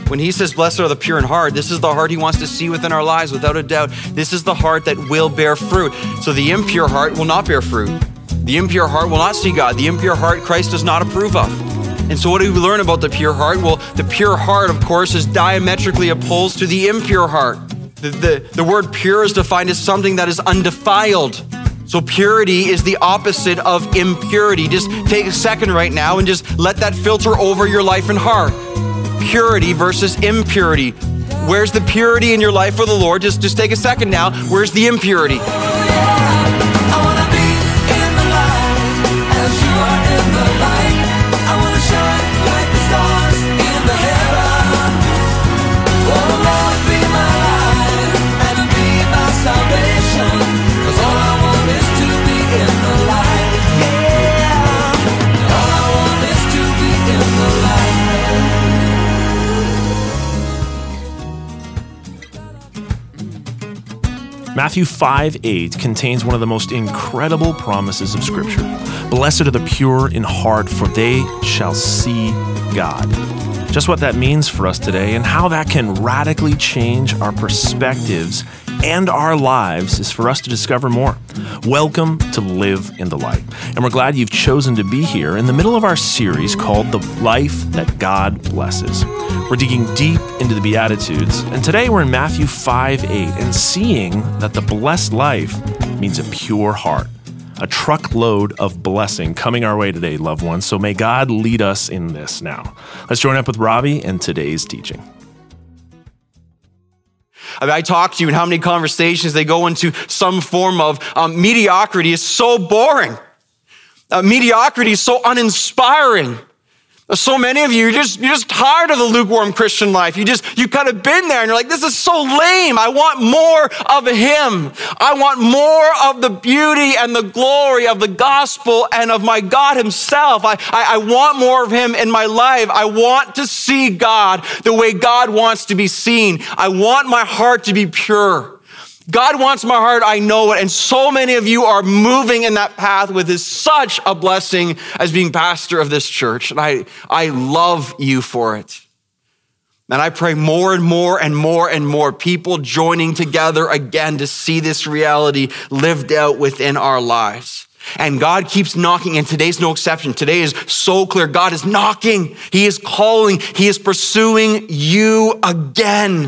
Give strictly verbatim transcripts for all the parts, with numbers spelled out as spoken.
When he says, blessed are the pure in heart, this is the heart he wants to see within our lives, without a doubt. This is the heart that will bear fruit. So the impure heart will not bear fruit. The impure heart will not see God. The impure heart Christ does not approve of. And so what do we learn about the pure heart? Well, the pure heart, of course, is diametrically opposed to the impure heart. The, the, the word pure is defined as something that is undefiled. So purity is the opposite of impurity. Just take a second right now and just let that filter over your life and heart. Purity versus impurity. Where's the purity in your life for the Lord? Just, just take a second now. Where's the impurity? Matthew five eight contains one of the most incredible promises of Scripture. Blessed are the pure in heart, for they shall see God. Just what that means for us today and how that can radically change our perspectives and our lives is for us to discover more. Welcome to Live in the Light. And we're glad you've chosen to be here in the middle of our series called The Life That God Blesses. We're digging deep into the Beatitudes, and today we're in Matthew five eight and seeing that the blessed life means a pure heart. A truckload of blessing coming our way today, loved ones. So may God lead us in this now. Let's join up with Robbie and today's teaching. I, mean, I talk to you and how many conversations they go into some form of um, mediocrity is so boring. Uh, mediocrity is so uninspiring. So many of you, you're just, you're just tired of the lukewarm Christian life. You just, you kind of been there and you're like, this is so lame. I want more of him. I want more of the beauty and the glory of the gospel and of my God himself. I, I, I want more of him in my life. I want to see God the way God wants to be seen. I want my heart to be pure. God wants my heart, I know it, and so many of you are moving in that path, which is such a blessing as being pastor of this church, and I, I love you for it. And I pray more and more and more and more people joining together again to see this reality lived out within our lives. And God keeps knocking, and today's no exception. Today is so clear. God is knocking. He is calling. He is pursuing you again.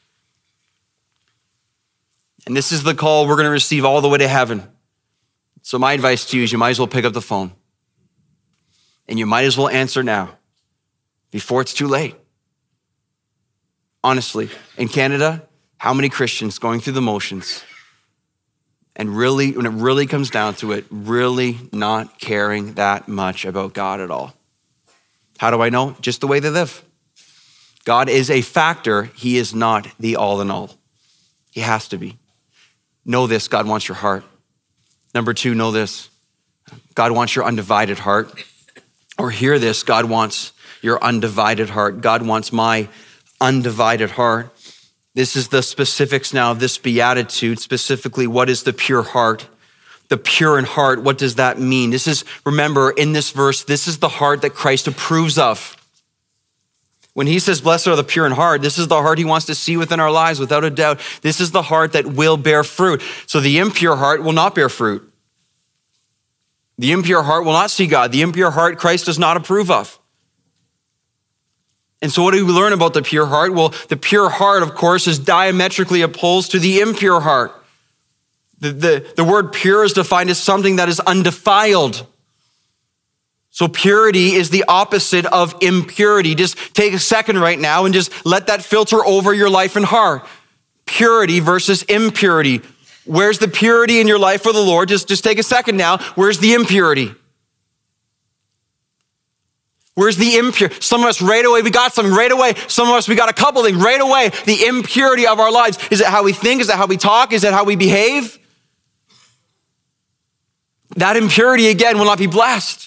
And this is the call we're going to receive all the way to heaven. So my advice to you is you might as well pick up the phone. And you might as well answer now before it's too late. Honestly, in Canada, how many Christians going through the motions and really, when it really comes down to it, really not caring that much about God at all? How do I know? Just the way they live. God is a factor. He is not the all in all. He has to be. Know this, God wants your heart. Number two, know this. God wants your undivided heart. Or hear this, God wants your undivided heart. God wants my undivided heart. This is the specifics now of this beatitude. Specifically, what is the pure heart? The pure in heart, what does that mean? This is, remember, in this verse, this is the heart that Christ approves of. When he says, blessed are the pure in heart, this is the heart he wants to see within our lives, without a doubt. This is the heart that will bear fruit. So the impure heart will not bear fruit. The impure heart will not see God. The impure heart Christ does not approve of. And so what do we learn about the pure heart? Well, the pure heart, of course, is diametrically opposed to the impure heart. The, the, the word pure is defined as something that is undefiled. So purity is the opposite of impurity. Just take a second right now and just let that filter over your life and heart. Purity versus impurity. Where's the purity in your life for the Lord? Just, just take a second now. Where's the impurity? Where's the impure? Some of us right away, we got something right away. Some of us, we got a couple things right away. The impurity of our lives. Is it how we think? Is it how we talk? Is it how we behave? That impurity, again, will not be blessed.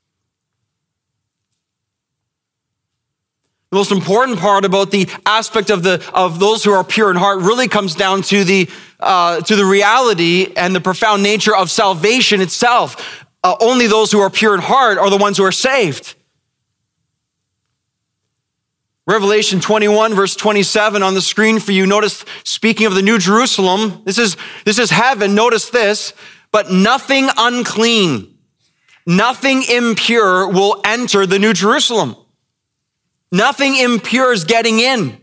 The most important part about the aspect of the of those who are pure in heart really comes down to the uh, to the reality and the profound nature of salvation itself. Uh, only those who are pure in heart are the ones who are saved. Revelation twenty-one, verse twenty-seven on the screen for you. Notice, speaking of the New Jerusalem, this is, this is heaven. Notice this, but nothing unclean, nothing impure will enter the New Jerusalem. Nothing impure is getting in,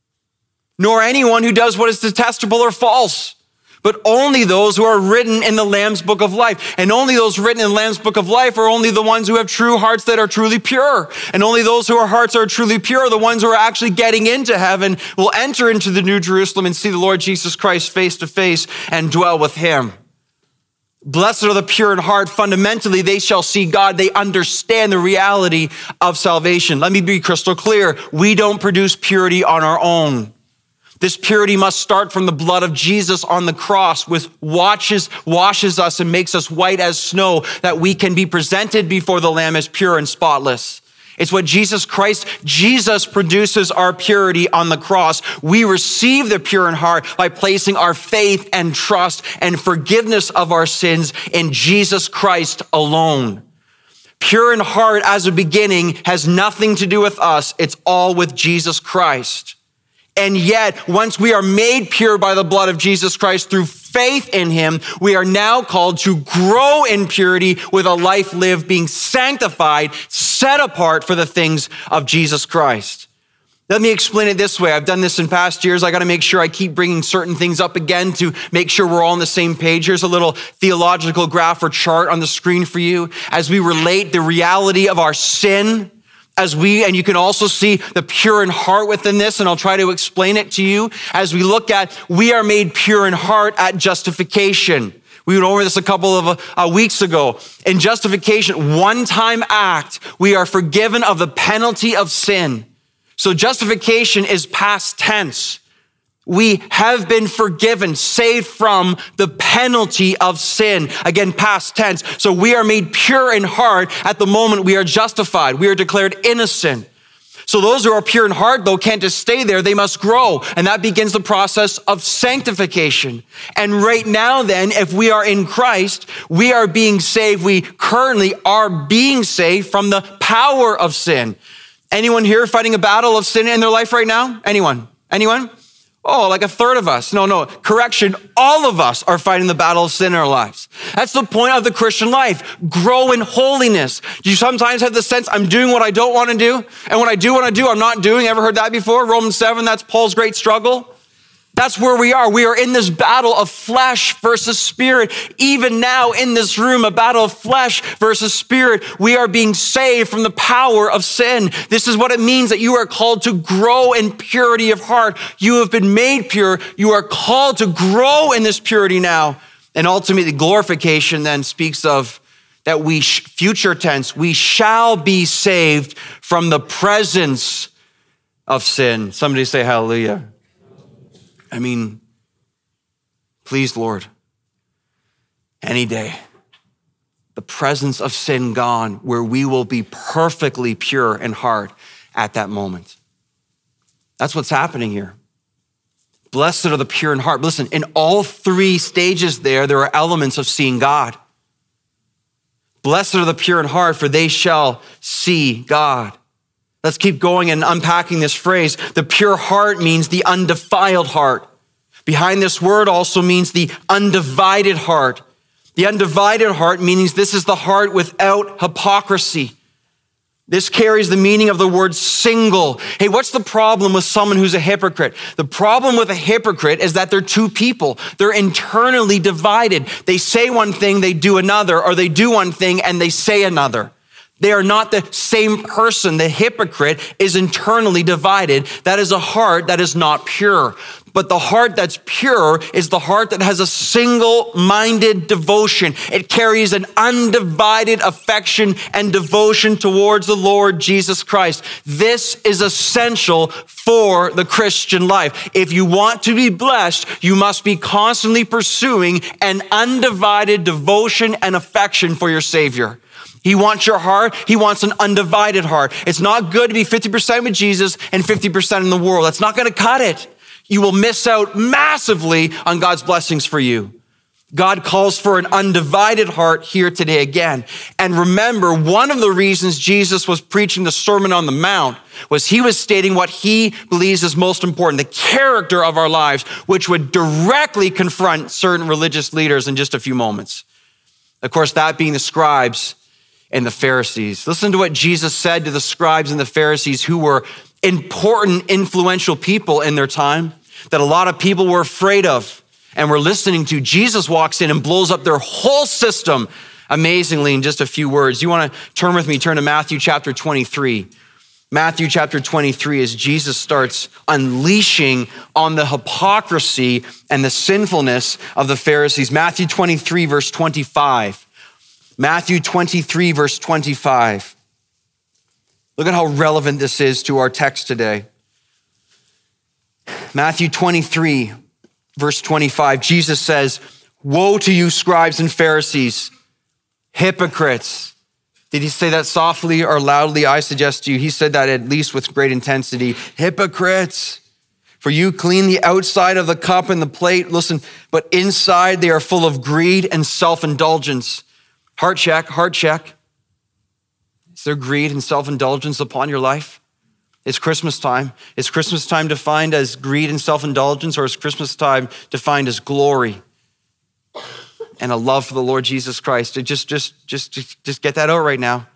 nor anyone who does what is detestable or false, but only those who are written in the Lamb's book of life. And only those written in the Lamb's book of life are only the ones who have true hearts that are truly pure. And only those whose hearts are truly pure are the ones who are actually getting into heaven, will enter into the New Jerusalem and see the Lord Jesus Christ face to face and dwell with him. Blessed are the pure in heart. Fundamentally, they shall see God. They understand the reality of salvation. Let me be crystal clear. We don't produce purity on our own. This purity must start from the blood of Jesus on the cross, which washes, washes us and makes us white as snow, that we can be presented before the Lamb as pure and spotless. It's what Jesus Christ, Jesus produces our purity on the cross. We receive the pure in heart by placing our faith and trust and forgiveness of our sins in Jesus Christ alone. Pure in heart as a beginning has nothing to do with us. It's all with Jesus Christ. And yet, once we are made pure by the blood of Jesus Christ through faith in him, we are now called to grow in purity with a life lived being sanctified, set apart for the things of Jesus Christ. Let me explain it this way. I've done this in past years. I got to make sure I keep bringing certain things up again to make sure we're all on the same page. Here's a little theological graph or chart on the screen for you as we relate the reality of our sin. As we, and you can also see the pure in heart within this, and I'll try to explain it to you. As we look at, we are made pure in heart at justification. We went over this a couple of uh, weeks ago. In justification, one-time act, we are forgiven of the penalty of sin. So justification is past tense. We have been forgiven, saved from the penalty of sin. Again, past tense. So we are made pure in heart at the moment we are justified. We are declared innocent. So those who are pure in heart, though, can't just stay there. They must grow. And that begins the process of sanctification. And right now, then, if we are in Christ, we are being saved. We currently are being saved from the power of sin. Anyone here fighting a battle of sin in their life right now? Anyone? Anyone? Oh, like a third of us. No, no, correction. All of us are fighting the battle of sin in our lives. That's the point of the Christian life. Grow in holiness. Do you sometimes have the sense, I'm doing what I don't want to do? And when I do what I do, I'm not doing. Ever heard that before? Romans seven, that's Paul's great struggle. That's where we are. We are in this battle of flesh versus spirit. Even now in this room, a battle of flesh versus spirit. We are being saved from the power of sin. This is what it means that you are called to grow in purity of heart. You have been made pure. You are called to grow in this purity now. And ultimately, glorification then speaks of that we, future tense, we shall be saved from the presence of sin. Somebody say hallelujah. I mean, please, Lord, any day, the presence of sin gone, where we will be perfectly pure in heart at that moment. That's what's happening here. Blessed are the pure in heart. Listen, in all three stages there, there are elements of seeing God. Blessed are the pure in heart, for they shall see God. Let's keep going and unpacking this phrase. The pure heart means the undefiled heart. Behind this word also means the undivided heart. The undivided heart means this is the heart without hypocrisy. This carries the meaning of the word single. Hey, what's the problem with someone who's a hypocrite? The problem with a hypocrite is that they're two people. They're internally divided. They say one thing, they do another, or they do one thing and they say another. They are not the same person. The hypocrite is internally divided. That is a heart that is not pure. But the heart that's pure is the heart that has a single-minded devotion. It carries an undivided affection and devotion towards the Lord Jesus Christ. This is essential for the Christian life. If you want to be blessed, you must be constantly pursuing an undivided devotion and affection for your Savior. He wants your heart. He wants an undivided heart. It's not good to be fifty percent with Jesus and fifty percent in the world. That's not going to cut it. You will miss out massively on God's blessings for you. God calls for an undivided heart here today again. And remember, one of the reasons Jesus was preaching the Sermon on the Mount was he was stating what he believes is most important, the character of our lives, which would directly confront certain religious leaders in just a few moments. Of course, that being the scribes and the Pharisees. Listen to what Jesus said to the scribes and the Pharisees, who were important, influential people in their time that a lot of people were afraid of and were listening to. Jesus walks in and blows up their whole system amazingly in just a few words. You want to turn with me, turn to Matthew chapter twenty-three. Matthew chapter twenty-three, as Jesus starts unleashing on the hypocrisy and the sinfulness of the Pharisees. Matthew twenty-three, verse twenty-five. Matthew twenty-three, verse twenty-five. Look at how relevant this is to our text today. Matthew twenty-three, verse twenty-five, Jesus says, "Woe to you, scribes and Pharisees, hypocrites." Did he say that softly or loudly? I suggest to you, he said that at least with great intensity. Hypocrites, for you clean the outside of the cup and the plate, listen, but inside they are full of greed and self-indulgence. Heart check, heart check. Is there greed and self-indulgence upon your life? It's Christmas time. Is Christmas time defined as greed and self-indulgence, or is Christmas time defined as glory and a love for the Lord Jesus Christ? Just, just, just, just, just get that out right now.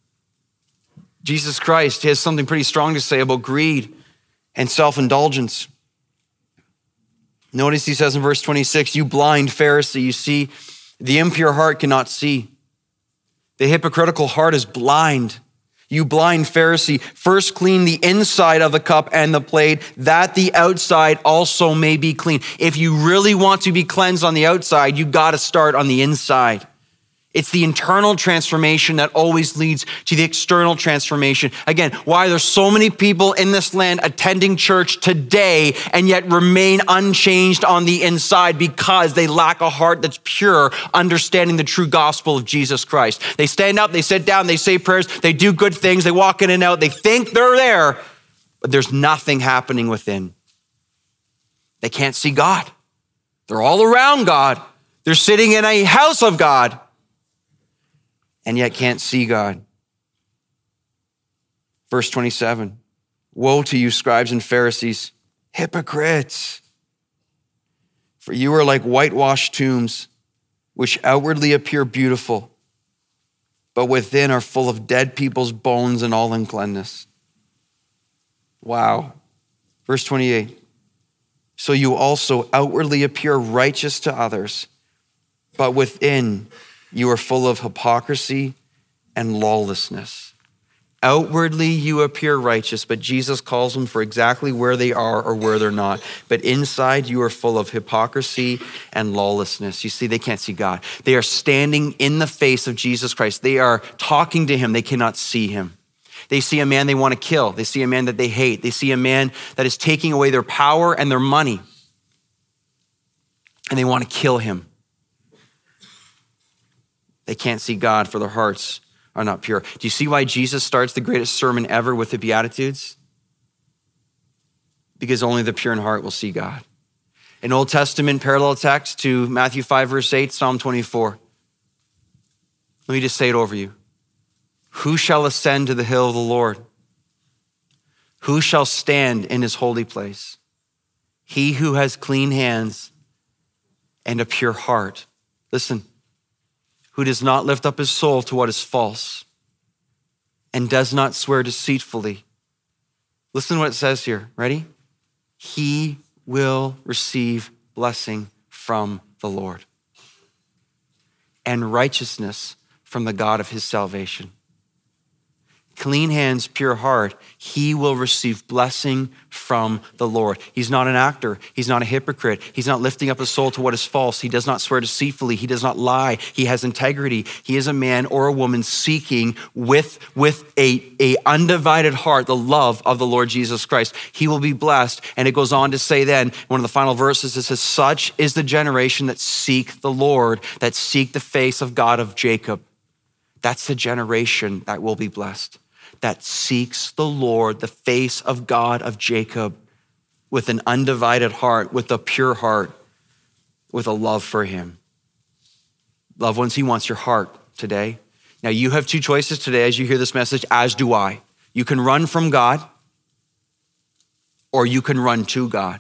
Jesus Christ has something pretty strong to say about greed and self-indulgence. Notice he says in verse twenty-six, "You blind Pharisee, you see, the impure heart cannot see. The hypocritical heart is blind. You blind Pharisee, first clean the inside of the cup and the plate, that the outside also may be clean." If you really want to be cleansed on the outside, you got to start on the inside. It's the internal transformation that always leads to the external transformation. Again, why there's so many people in this land attending church today and yet remain unchanged on the inside, because they lack a heart that's pure, understanding the true gospel of Jesus Christ. They stand up, they sit down, they say prayers, they do good things, they walk in and out, they think they're there, but there's nothing happening within. They can't see God. They're all around God. They're sitting in a house of God, and yet can't see God. Verse twenty-seven, "Woe to you, scribes and Pharisees, hypocrites! For you are like whitewashed tombs, which outwardly appear beautiful, but within are full of dead people's bones and all uncleanness." Wow. Verse twenty-eight, "So you also outwardly appear righteous to others, but within you are full of hypocrisy and lawlessness." Outwardly you appear righteous, but Jesus calls them for exactly where they are or where they're not. But inside you are full of hypocrisy and lawlessness. You see, they can't see God. They are standing in the face of Jesus Christ. They are talking to him. They cannot see him. They see a man they want to kill. They see a man that they hate. They see a man that is taking away their power and their money, and they want to kill him. They can't see God, for their hearts are not pure. Do you see why Jesus starts the greatest sermon ever with the Beatitudes? Because only the pure in heart will see God. An Old Testament parallel text to Matthew five, verse eight, Psalm twenty-four. Let me just say it over you. "Who shall ascend to the hill of the Lord? Who shall stand in his holy place? He who has clean hands and a pure heart." Listen. "Who does not lift up his soul to what is false and does not swear deceitfully." Listen to what it says here. Ready? "He will receive blessing from the Lord and righteousness from the God of his salvation." Clean hands, pure heart, he will receive blessing from the Lord. He's not an actor. He's not a hypocrite. He's not lifting up his soul to what is false. He does not swear deceitfully. He does not lie. He has integrity. He is a man or a woman seeking with, with a, a undivided heart the love of the Lord Jesus Christ. He will be blessed. And it goes on to say then, one of the final verses, it says, "Such is the generation that seek the Lord, that seek the face of God of Jacob." That's the generation that will be blessed, that seeks the Lord, the face of God of Jacob, with an undivided heart, with a pure heart, with a love for him. Loved ones, he wants your heart today. Now you have two choices today as you hear this message, as do I. You can run from God or you can run to God.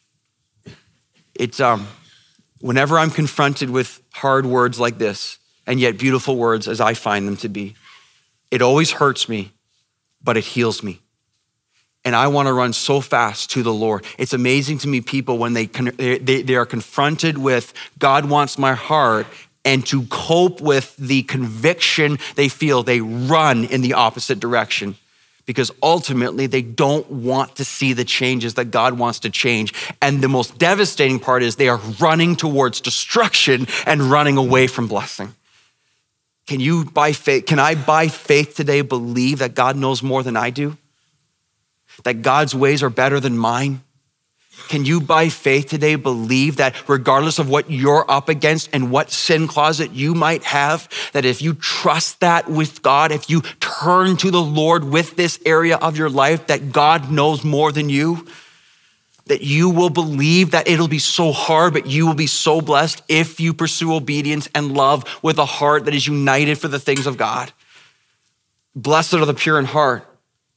It's um, whenever I'm confronted with hard words like this, and yet beautiful words as I find them to be, it always hurts me, but it heals me. And I want to run so fast to the Lord. It's amazing to me, people, when they, they, they are confronted with, God wants my heart, and to cope with the conviction they feel, they run in the opposite direction because ultimately they don't want to see the changes that God wants to change. And the most devastating part is they are running towards destruction and running away from blessing. Can you, by faith, can I, by faith today, believe that God knows more than I do? That God's ways are better than mine? Can you, by faith today, believe that regardless of what you're up against and what sin closet you might have, that if you trust that with God, if you turn to the Lord with this area of your life, that God knows more than you, that you will believe that it'll be so hard, but you will be so blessed if you pursue obedience and love with a heart that is united for the things of God. Blessed are the pure in heart,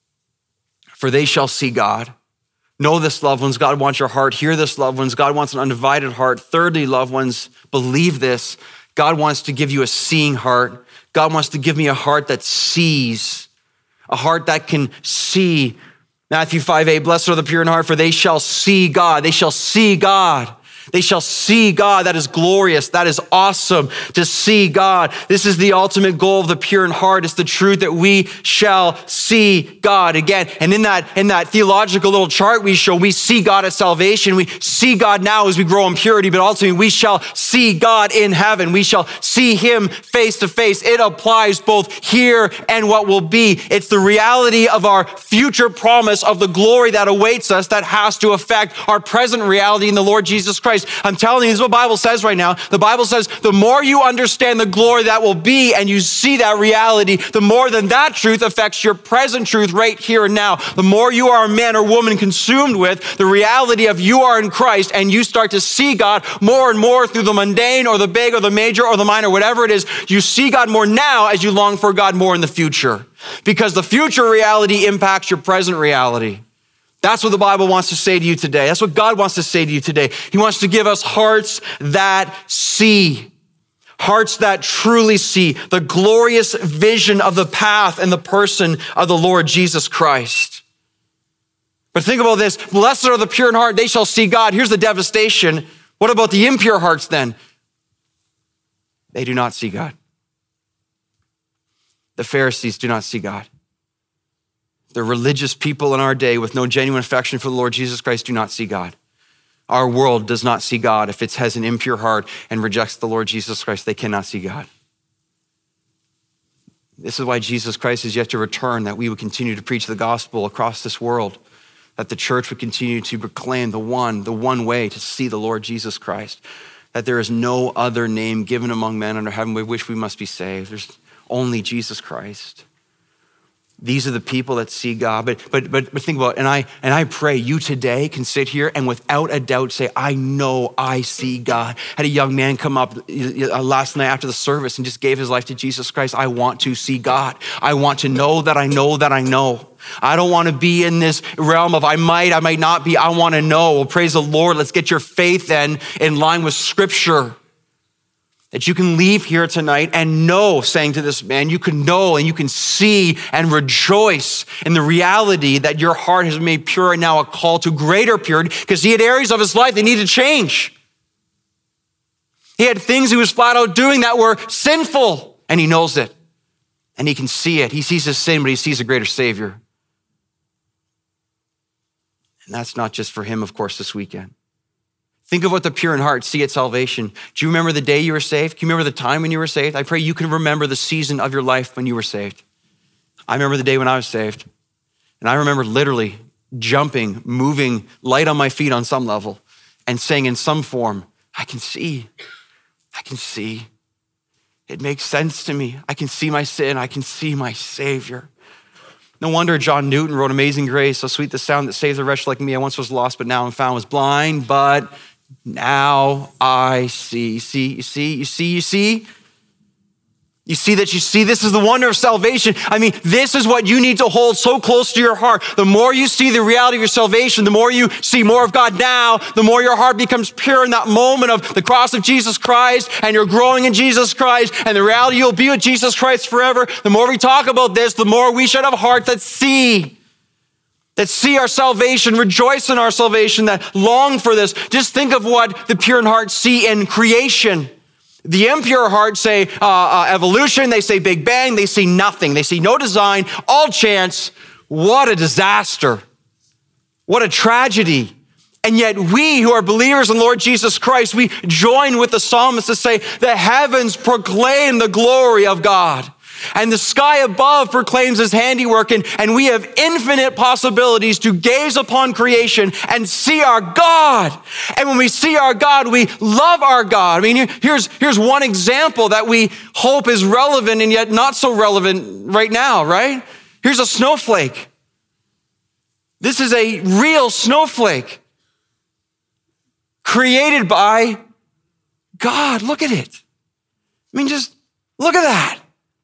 for they shall see God. Know this, loved ones, God wants your heart. Hear this, loved ones, God wants an undivided heart. Thirdly, loved ones, believe this. God wants to give you a seeing heart. God wants to give me a heart that sees, a heart that can see. Matthew five eight, blessed are the pure in heart, for they shall see God. They shall see God. They shall see God. That is glorious. That is awesome to see God. This is the ultimate goal of the pure in heart. It's the truth that we shall see God again. And in that, in that theological little chart we show, we see God at salvation. We see God now as we grow in purity, but ultimately we shall see God in heaven. We shall see him face to face. It applies both here and what will be. It's the reality of our future promise of the glory that awaits us that has to affect our present reality in the Lord Jesus Christ. I'm telling you, this is what the Bible says right now. The Bible says the more you understand the glory that will be and you see that reality, the more than that truth affects your present truth right here and now. The more you are a man or woman consumed with the reality of you are in Christ and you start to see God more and more through the mundane or the big or the major or the minor, whatever it is, you see God more now as you long for God more in the future. Because the future reality impacts your present reality. That's what the Bible wants to say to you today. That's what God wants to say to you today. He wants to give us hearts that see, hearts that truly see the glorious vision of the path and the person of the Lord Jesus Christ. But think about this. Blessed are the pure in heart. They shall see God. Here's the devastation. What about the impure hearts then? They do not see God. The Pharisees do not see God. The religious people in our day with no genuine affection for the Lord Jesus Christ do not see God. Our world does not see God. If it has an impure heart and rejects the Lord Jesus Christ, they cannot see God. This is why Jesus Christ is yet to return, that we would continue to preach the gospel across this world, that the church would continue to proclaim the one, the one way to see the Lord Jesus Christ, that there is no other name given among men under heaven by which we must be saved. There's only Jesus Christ. These are the people that see God. But but but, but think about it. And I, and I pray you today can sit here and without a doubt say, I know I see God. I had a young man come up last night after the service and just gave his life to Jesus Christ. I want to see God. I want to know that I know that I know. I don't want to be in this realm of I might, I might not be. I want to know. Well, praise the Lord. Let's get your faith then in line with Scripture. That you can leave here tonight and know, saying to this man, you can know and you can see and rejoice in the reality that your heart has been made pure and now a call to greater purity, because he had areas of his life that needed to change. He had things he was flat out doing that were sinful, and he knows it. And he can see it. He sees his sin, but he sees a greater Savior. And that's not just for him, of course, this weekend. Think of what the pure in heart see at salvation. Do you remember the day you were saved? Can you remember the time when you were saved? I pray you can remember the season of your life when you were saved. I remember the day when I was saved. And I remember literally jumping, moving, light on my feet on some level, and saying in some form, I can see, I can see. It makes sense to me. I can see my sin. I can see my Savior. No wonder John Newton wrote Amazing Grace, so sweet the sound that saves a wretch like me. I once was lost, but now I'm found. Was blind, but now I see. See, you see, you see, you see? You see that you see this is the wonder of salvation. I mean, this is what you need to hold so close to your heart. The more you see the reality of your salvation, the more you see more of God now, the more your heart becomes pure in that moment of the cross of Jesus Christ, and you're growing in Jesus Christ, and the reality you'll be with Jesus Christ forever. The more we talk about this, the more we should have hearts that see, that see our salvation, rejoice in our salvation, that long for this. Just think of what the pure in heart see in creation. The impure heart say uh, uh, evolution, they say Big Bang, they see nothing. They see no design, all chance. What a disaster. What a tragedy. And yet we who are believers in Lord Jesus Christ, we join with the psalmist to say, the heavens proclaim the glory of God. And the sky above proclaims his handiwork, and, and we have infinite possibilities to gaze upon creation and see our God. And when we see our God, we love our God. I mean, here's, here's one example that we hope is relevant and yet not so relevant right now, right? Here's a snowflake. This is a real snowflake created by God. Look at it. I mean, just look at that.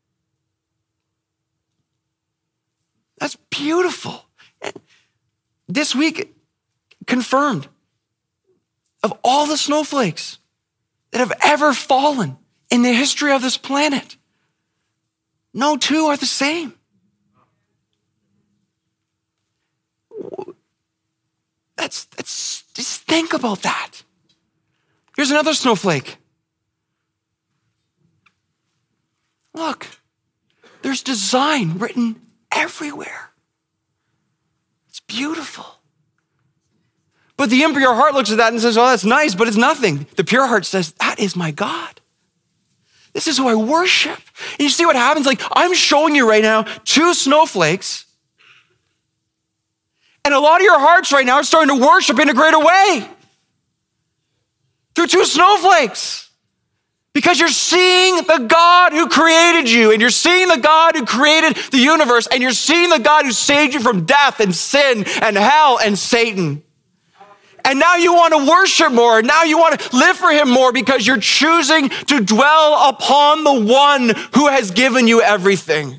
That's beautiful. This week, confirmed, of all the snowflakes that have ever fallen in the history of this planet, no two are the same. That's, that's, just think about that. Here's another snowflake. Look, there's design written everywhere. It's beautiful. But the impure heart looks at that and says, oh, that's nice, but it's nothing. The pure heart says, that is my God. This is who I worship. And you see what happens? Like, I'm showing you right now two snowflakes, and a lot of your hearts right now are starting to worship in a greater way through two snowflakes. Because you're seeing the God who created you, and you're seeing the God who created the universe, and you're seeing the God who saved you from death and sin and hell and Satan. And now you want to worship more. Now you want to live for him more because you're choosing to dwell upon the one who has given you everything.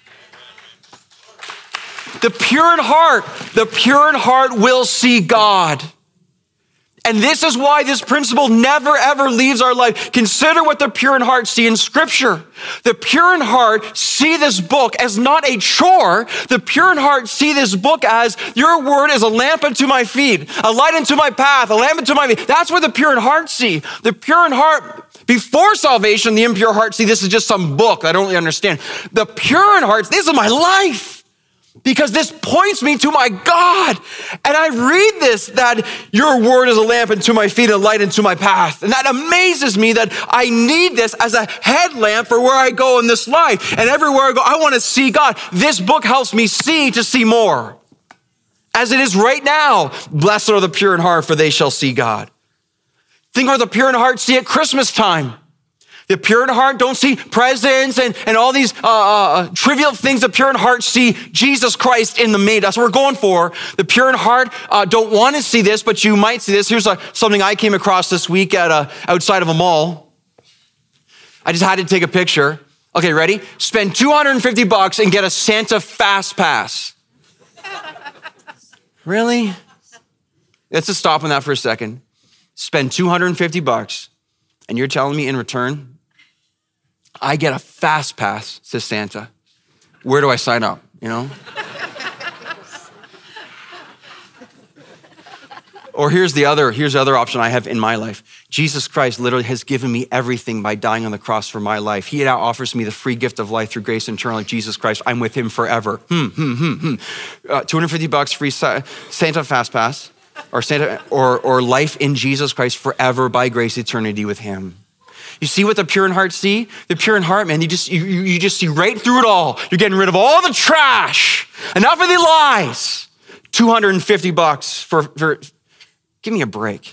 The pure in heart, the pure in heart will see God. And this is why this principle never, ever leaves our life. Consider what the pure in heart see in Scripture. The pure in heart see this book as not a chore. The pure in heart see this book as your word is a lamp unto my feet, a light unto my path, a lamp unto my feet. That's what the pure in heart see. The pure in heart, before salvation, the impure heart see this is just some book I don't really understand. The pure in heart, this is my life. Because this points me to my God. And I read this, that your word is a lamp unto my feet, a light unto my path. And that amazes me that I need this as a headlamp for where I go in this life. And everywhere I go, I want to see God. This book helps me see to see more. As it is right now, blessed are the pure in heart, for they shall see God. Think about the pure in heart see at Christmas time. The pure in heart don't see presents and, and all these uh, uh, trivial things. The pure in heart see Jesus Christ in the maid. That's what we're going for. The pure in heart uh, don't want to see this, but you might see this. Here's a, something I came across this week at a, outside of a mall. I just had to take a picture. Okay, ready? Spend two hundred fifty bucks and get a Santa Fast Pass. Really? Let's just stop on that for a second. Spend two hundred fifty bucks, and you're telling me in return, I get a fast pass to Santa. Where do I sign up, you know? Or here's the other, here's the other option I have in my life. Jesus Christ literally has given me everything by dying on the cross for my life. He now offers me the free gift of life through grace and eternal life, Jesus Christ. I'm with him forever. Hmm, hmm, hmm, hmm. Uh, two hundred fifty bucks free Santa Fast Pass, or Santa, or, or life in Jesus Christ forever by grace, eternity with him. You see what the pure in heart see? The pure in heart, man, you just you, you just see right through it all. You're getting rid of all the trash. Enough of the lies. two hundred fifty bucks for, for give me a break.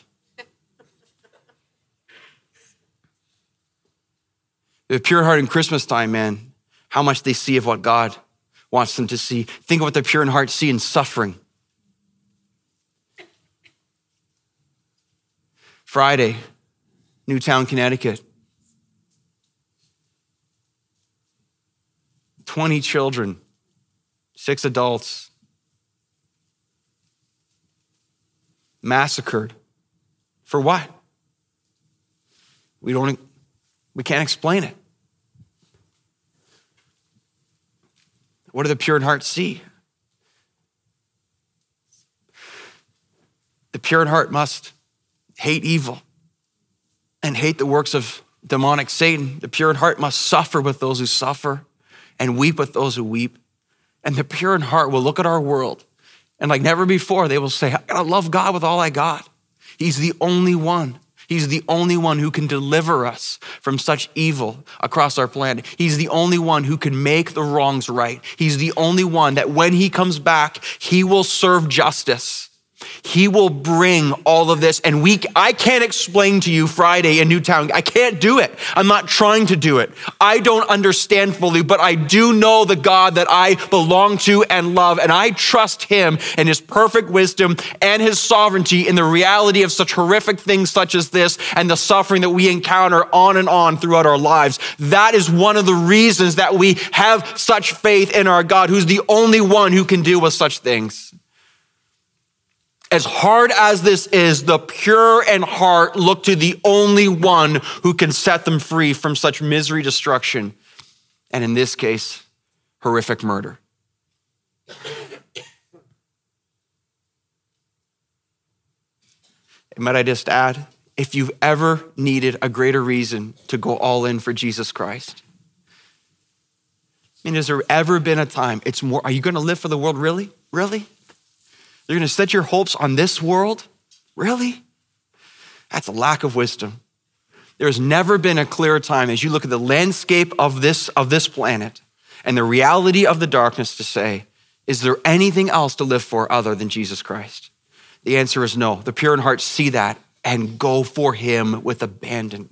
The pure heart in Christmas time, man, how much they see of what God wants them to see. Think of what the pure in heart see in suffering. Friday, Newtown, Connecticut. twenty children, six adults, massacred. For what? We don't, we can't explain it. What do the pure in heart see? The pure in heart must hate evil and hate the works of demonic Satan. The pure in heart must suffer with those who suffer and weep with those who weep. And the pure in heart will look at our world and like never before, they will say, I gotta love God with all I got. He's the only one. He's the only one who can deliver us from such evil across our planet. He's the only one who can make the wrongs right. He's the only one that when he comes back, he will serve justice. He will bring all of this. And we, I can't explain to you Friday in Newtown. I can't do it. I'm not trying to do it. I don't understand fully, but I do know the God that I belong to and love. And I trust him and his perfect wisdom and his sovereignty in the reality of such horrific things such as this and the suffering that we encounter on and on throughout our lives. That is one of the reasons that we have such faith in our God, who's the only one who can deal with such things. As hard as this is, the pure in heart look to the only one who can set them free from such misery, destruction, and in this case, horrific murder. And might I just add, if you've ever needed a greater reason to go all in for Jesus Christ, I mean, has there ever been a time, it's more, are you gonna live for the world? Really? Really? You're gonna set your hopes on this world? Really? That's a lack of wisdom. There's never been a clearer time as you look at the landscape of this, of this planet and the reality of the darkness to say, is there anything else to live for other than Jesus Christ? The answer is no. The pure in heart see that and go for him with abandon.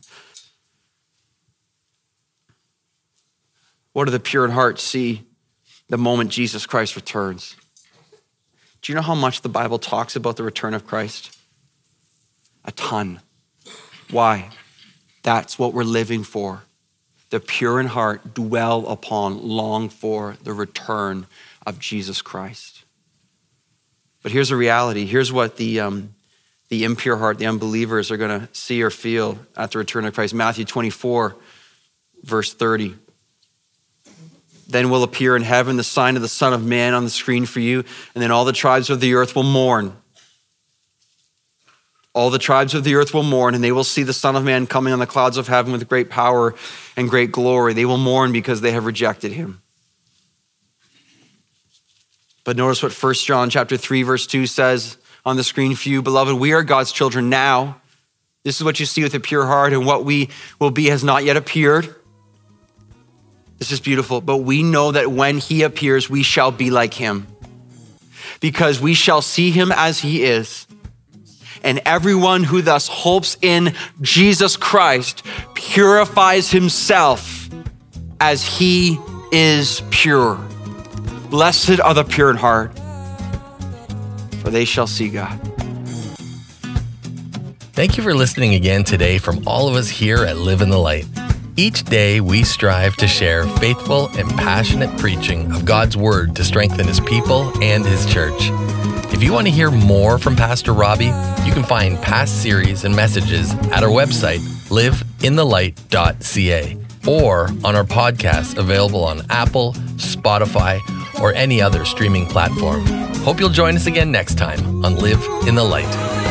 What do the pure in heart see the moment Jesus Christ returns? Do you know how much the Bible talks about the return of Christ? A ton. Why? That's what we're living for. The pure in heart dwell upon, long for the return of Jesus Christ. But here's the reality. Here's what the, um, the impure heart, the unbelievers are gonna see or feel at the return of Christ. Matthew twenty-four, verse thirty. Then will appear in heaven the sign of the Son of Man on the screen for you, and then all the tribes of the earth will mourn. All the tribes of the earth will mourn, and they will see the Son of Man coming on the clouds of heaven with great power and great glory. They will mourn because they have rejected him. But notice what First John chapter three, verse two says on the screen for you. Beloved, we are God's children now. This is what you see with a pure heart, and what we will be has not yet appeared. This is beautiful, but we know that when he appears, we shall be like him, because we shall see him as he is. And everyone who thus hopes in Jesus Christ purifies himself as he is pure. Blessed are the pure in heart, for they shall see God. Thank you for listening again today from all of us here at Live in the Light. Each day, we strive to share faithful and passionate preaching of God's word to strengthen his people and his church. If you want to hear more from Pastor Robbie, you can find past series and messages at our website, live in the light dot c a, or on our podcast available on Apple, Spotify, or any other streaming platform. Hope you'll join us again next time on Live in the Light.